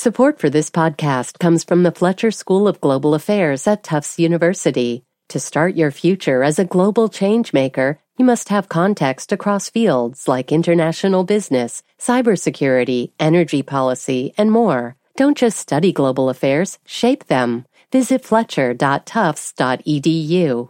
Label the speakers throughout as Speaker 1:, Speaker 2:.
Speaker 1: Support for this podcast comes from the Fletcher School of Global Affairs at Tufts University. To start your future as a global changemaker, you must have context across fields like international business, cybersecurity, energy policy, and more. Don't just study global affairs, shape them. Visit fletcher.tufts.edu.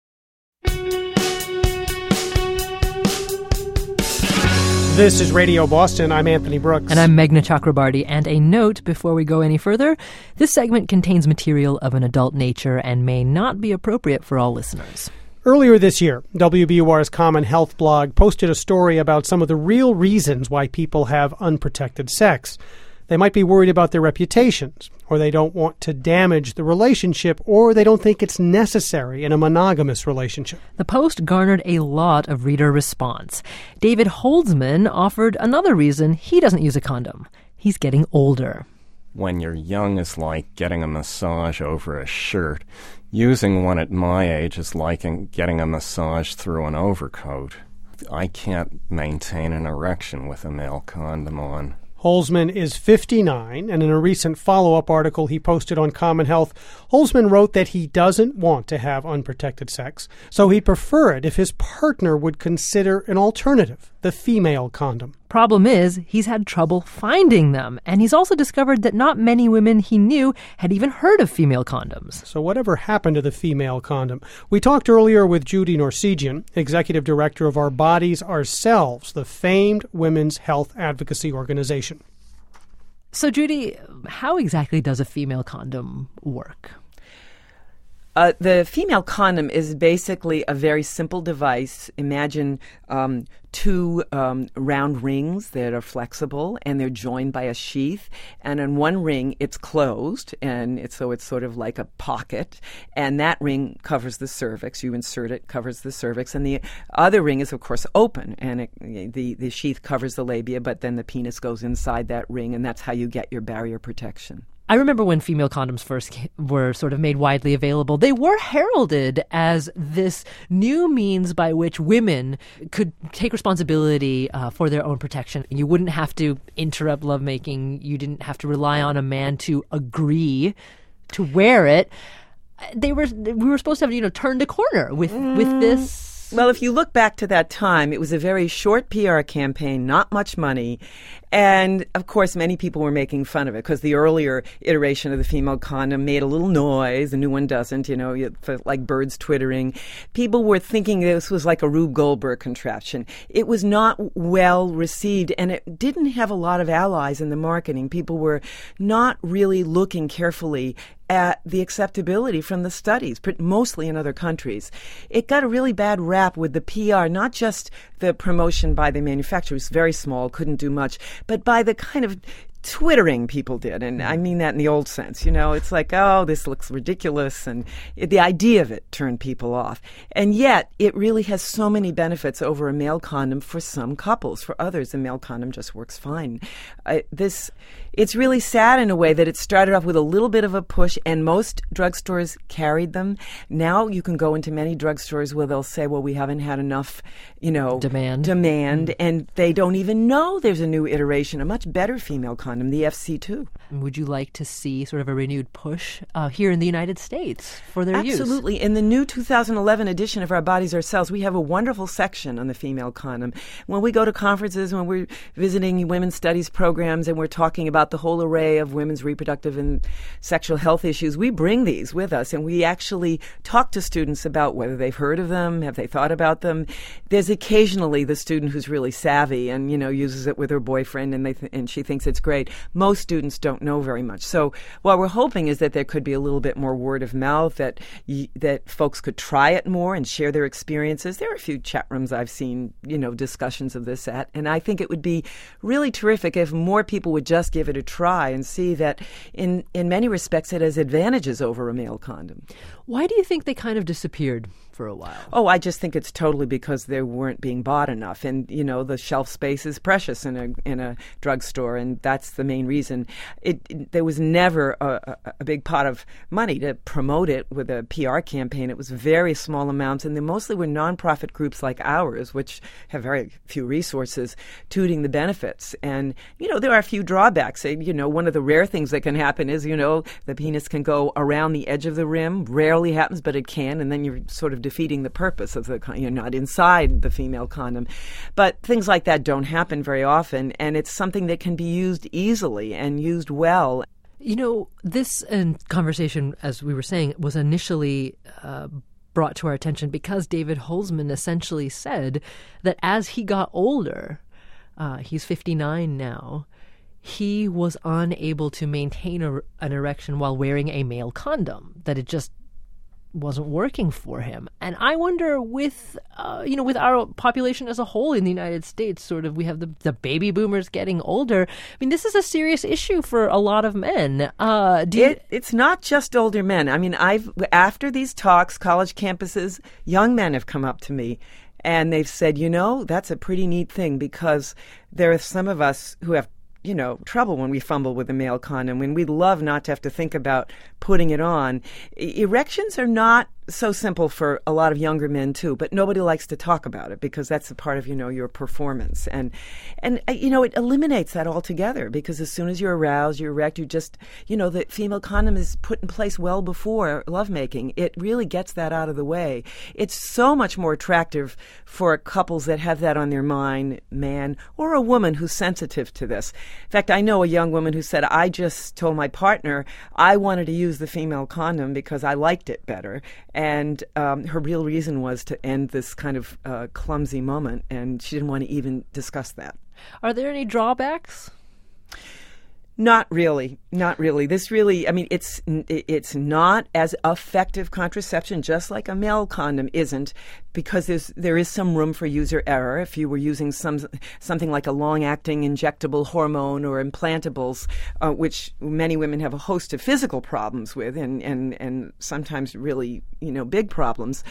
Speaker 2: This is Radio Boston. I'm Anthony Brooks.
Speaker 3: And I'm Meghna Chakrabarty. And a note before we go any further, this segment contains material of an adult nature and may not be appropriate for all listeners.
Speaker 2: Earlier this year, WBUR's Common Health blog posted a story about some of the real reasons why people have unprotected sex. They might be worried about their reputations, or they don't want to damage the relationship, or they don't think it's necessary in a monogamous relationship.
Speaker 3: The post garnered a lot of reader response. David Holzman offered another reason he doesn't use a condom. He's getting older.
Speaker 4: When you're young is like getting a massage over a shirt. Using one at my age is like getting a massage through an overcoat. I can't maintain an erection with a male condom on.
Speaker 2: Holzman is 59, and in a recent follow-up article he posted on Common Health, Holzman wrote that he doesn't want to have unprotected sex, so he'd prefer it if his partner would consider an alternative, the female condom.
Speaker 3: Problem is, he's had trouble finding them, and he's also discovered that not many women he knew had even heard of female condoms.
Speaker 2: So whatever happened to the female condom? We talked earlier with Judy Norsegian, executive director of Our Bodies, Ourselves, the famed women's health advocacy organization.
Speaker 3: So Judy, how exactly does a female condom work?
Speaker 5: The female condom is basically a very simple device. Imagine two round rings that are flexible, and they're joined by a sheath. And on one ring, it's closed, and it's sort of like a pocket. And that ring covers the cervix. You insert it, covers the cervix. And the other ring is, of course, open, and the sheath covers the labia, but then the penis goes inside that ring, and that's how you get your barrier protection.
Speaker 3: I remember when female condoms first were sort of made widely available, they were heralded as this new means by which women could take responsibility for their own protection. You wouldn't have to interrupt lovemaking. You didn't have to rely on a man to agree to wear it. We were supposed to have, turned a corner with this.
Speaker 5: Well, if you look back to that time, it was a very short PR campaign, not much money. And, of course, many people were making fun of it because the earlier iteration of the female condom made a little noise. The new one doesn't, like birds twittering. People were thinking this was like a Rube Goldberg contraption. It was not well received, and it didn't have a lot of allies in the marketing. People were not really looking carefully at the acceptability from the studies, mostly in other countries. It got a really bad rap with the PR, not just the promotion by the manufacturers, very small, couldn't do much, but by the kind of twittering people did. And I mean that in the old sense. It's like, oh, this looks ridiculous. And the idea of it turned people off. And yet, it really has so many benefits over a male condom for some couples. For others, a male condom just works fine. It's really sad in a way that it started off with a little bit of a push, and most drugstores carried them. Now you can go into many drugstores where they'll say, well, we haven't had enough, demand, and they don't even know there's a new iteration, a much better female condom, the FC2.
Speaker 3: Would you like to see sort of a renewed push here in the United States for their use?
Speaker 5: Absolutely. In the new 2011 edition of Our Bodies, Ourselves, we have a wonderful section on the female condom. When we go to conferences, when we're visiting women's studies programs, and we're talking about the whole array of women's reproductive and sexual health issues, we bring these with us, and we actually talk to students about whether they've heard of them, have they thought about them. There's occasionally the student who's really savvy and, uses it with her boyfriend, and she thinks it's great. Most students don't know very much. So what we're hoping is that there could be a little bit more word of mouth, that folks could try it more and share their experiences. There are a few chat rooms I've seen, discussions of this at, and I think it would be really terrific if more people would just give it a try and see that in many respects it has advantages over a male condom.
Speaker 3: Why do you think they kind of disappeared? for a while?
Speaker 5: Oh, I just think it's totally because they weren't being bought enough. And, the shelf space is precious in a drugstore, and that's the main reason. There was never a big pot of money to promote it with a PR campaign. It was very small amounts, and they mostly were nonprofit groups like ours, which have very few resources, tooting the benefits. And, there are a few drawbacks. One of the rare things that can happen is, the penis can go around the edge of the rim. Rarely happens, but it can, and then you're sort of defeating the purpose of you're not inside the female condom. But things like that don't happen very often, and it's something that can be used easily and used well.
Speaker 3: This conversation, as we were saying, was initially brought to our attention because David Holzman essentially said that as he got older, he's 59 now, he was unable to maintain an erection while wearing a male condom, that it just wasn't working for him. And I wonder with our population as a whole in the United States, sort of we have the baby boomers getting older. I mean, this is a serious issue for a lot of men.
Speaker 5: It's not just older men. I mean, after these talks, college campuses, young men have come up to me and they've said, that's a pretty neat thing, because there are some of us who have trouble when we fumble with a male condom, when we'd love not to have to think about putting it on. Erections are not so simple for a lot of younger men too, but nobody likes to talk about it because that's a part of, your performance. And it eliminates that altogether, because as soon as you're aroused, you're erect, the female condom is put in place well before lovemaking. It really gets that out of the way. It's so much more attractive for couples that have that on their mind, man or a woman who's sensitive to this. In fact, I know a young woman who said, I just told my partner I wanted to use the female condom because I liked it better. And her real reason was to end this kind of clumsy moment, and she didn't want to even discuss that.
Speaker 3: Are there any drawbacks?
Speaker 5: Not really. This really, it's not as effective contraception, just like a male condom isn't, because there is some room for user error. If you were using something like a long-acting injectable hormone or implantables, which many women have a host of physical problems with, and sometimes really, big problems,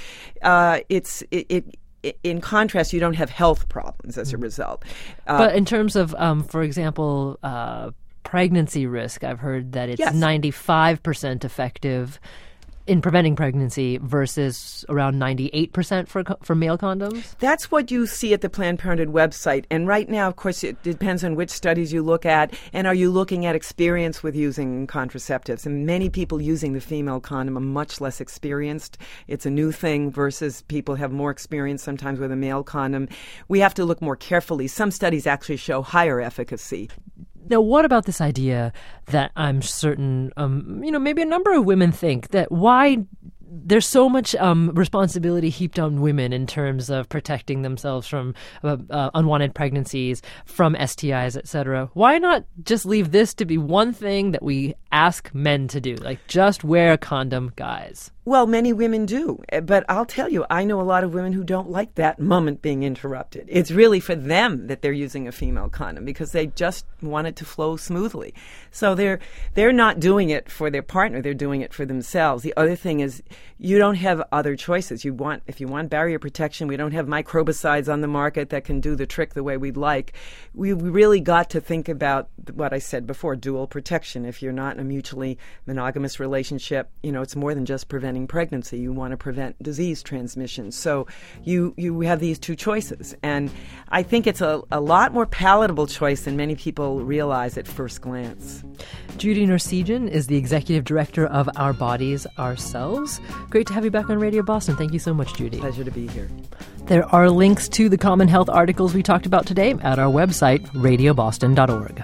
Speaker 5: in contrast, you don't have health problems as a result.
Speaker 3: But in terms of, for example, pregnancy risk, I've heard that it's 95% effective in preventing pregnancy versus around 98% for male condoms?
Speaker 5: That's what you see at the Planned Parenthood website. And right now, of course, it depends on which studies you look at. And are you looking at experience with using contraceptives? And many people using the female condom are much less experienced. It's a new thing versus people have more experience sometimes with a male condom. We have to look more carefully. Some studies actually show higher efficacy.
Speaker 3: Now, what about this idea that I'm certain, maybe a number of women think that why there's so much responsibility heaped on women in terms of protecting themselves from unwanted pregnancies, from STIs, etc. Why not just leave this to be one thing that we ask men to do, like just wear a condom, guys?
Speaker 5: Well, many women do. But I'll tell you, I know a lot of women who don't like that moment being interrupted. It's really for them that they're using a female condom because they just want it to flow smoothly. So they're not doing it for their partner. They're doing it for themselves. The other thing is you don't have other choices. If you want barrier protection, we don't have microbicides on the market that can do the trick the way we'd like. We really got to think about what I said before, dual protection. If you're not in a mutually monogamous relationship, it's more than just preventing pregnancy. You want to prevent disease transmission. So you have these two choices. And I think it's a lot more palatable choice than many people realize at first glance.
Speaker 3: Judy Norsijan is the executive director of Our Bodies, Ourselves. Great to have you back on Radio Boston. Thank you so much, Judy.
Speaker 5: Pleasure to be here.
Speaker 3: There are links to the Common Health articles we talked about today at our website, radioboston.org.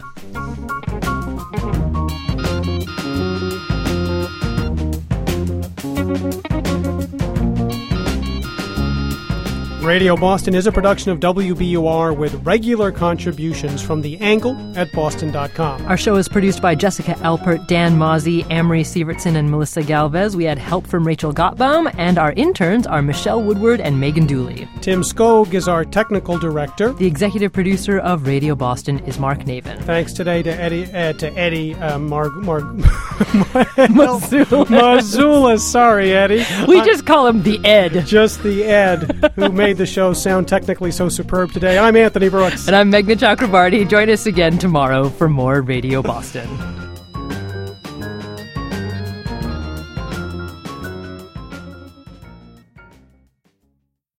Speaker 2: Radio Boston is a production of WBUR with regular contributions from The Angle at boston.com.
Speaker 3: Our show is produced by Jessica Alpert, Dan Mozzie, Amory Sievertson, and Melissa Galvez. We had help from Rachel Gottbaum, and our interns are Michelle Woodward and Megan Dooley.
Speaker 2: Tim Skog is our technical director.
Speaker 3: The executive producer of Radio Boston is Mark Navin.
Speaker 2: Thanks today to Eddie Marzullo. Sorry, Eddie.
Speaker 3: We just call him the Ed.
Speaker 2: Just the Ed, who made the show sound technically so superb today. I'm Anthony Brooks.
Speaker 3: And I'm Meghna Chakrabarty. Join us again tomorrow for more Radio Boston.